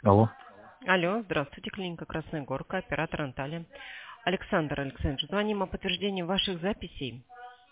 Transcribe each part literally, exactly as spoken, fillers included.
Алло. Алло, здравствуйте, клиника Красная Горка, оператор Анталия. Александр Александрович, звоним о подтверждении ваших записей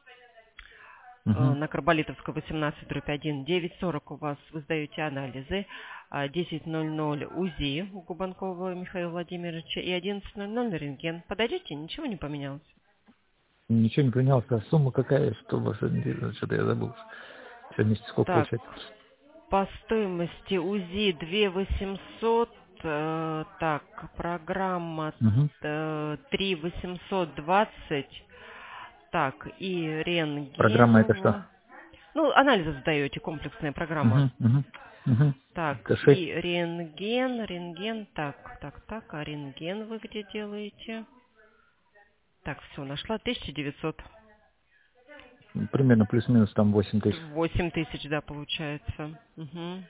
э, Угу. на Карболитовского восемнадцать дробь один. девять сорок у вас вы сдаете анализы, а десять ноль ноль УЗИ у Губанкова Михаила Владимировича и одиннадцать ноль ноль рентген. Подойдете? Ничего не поменялось? Ничего не поменялось. А сумма какая, что вас ориентирует? Что-то я забыл. Все вместе сколько Так, получается? по стоимости УЗИ две восемьсот, э, так, программа Угу. э, три восемьсот двадцать. Так, и рентген Программа у это вас. что? Ну, анализы сдаете, комплексная программа. Угу. Угу. Угу. Так, Это шесть. и рентген, рентген, так, так, так, а рентген вы где делаете? Так, все, нашла, тысяча девятьсот. Примерно плюс-минус там восемь тысяч. восемь тысяч, да, получается. Угу.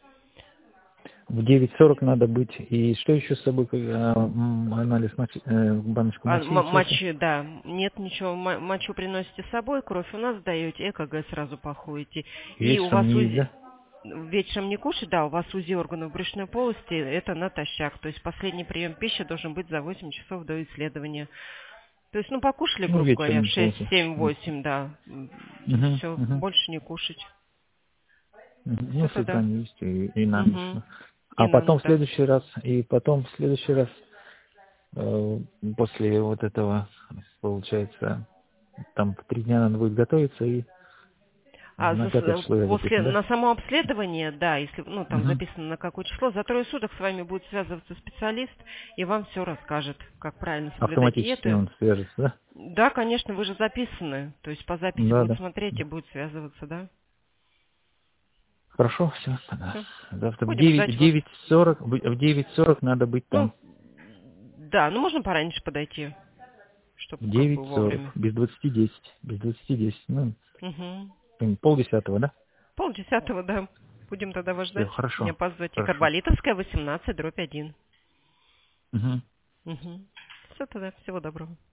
В девять сорок надо быть. И что еще с собой? э, м, Анализ мочи, э, баночку А, мочи и м- все это? мочи, да, нет ничего, м- мочу приносите с собой, кровь у нас сдаете, ЭКГ сразу походите. И у Вечером вас не есть, УЗИ, да? вечером не кушать, да, у вас УЗИ органов брюшной полости, это натощак, то есть последний прием пищи должен быть за восемь часов до исследования. То есть, ну, покушали, Ну, грубо говоря, в вечером шесть, полностью. семь, восемь, да, и Угу. все, Угу. больше не кушать. Ну, Все с утра тогда. не есть и, и на ночь. Угу. Ну. И А на потом ночь, в да. следующий раз, и потом в следующий раз, э, после вот этого, получается, там в три дня надо будет готовиться, и А на за, пятое с- число я после, записан, да? на само обследование, да, если, ну, там Угу. записано на какое число, за трое суток с вами будет связываться специалист, и вам все расскажет, как правильно соблюдать Автоматически диеты. он свяжется, да? Да, конечно, вы же записаны, то есть по записи Да, будет да. смотреть и будет связываться, да. Хорошо, все, тогда. Все. Завтра в Будем девять, в ждать вас. девять сорок, в в девять сорок надо быть Ну, там. да, ну можно пораньше подойти, чтобы В как девять бы сорок, вовремя. без двадцати десять, без двадцати десять, ну, Угу. полдесятого, да? Полдесятого, да. Будем тогда вас Все, ждать. Не хорошо, опаздывайте. хорошо. Карболитовская, восемнадцать, дробь один. Угу. Угу. Все тогда. Всего доброго.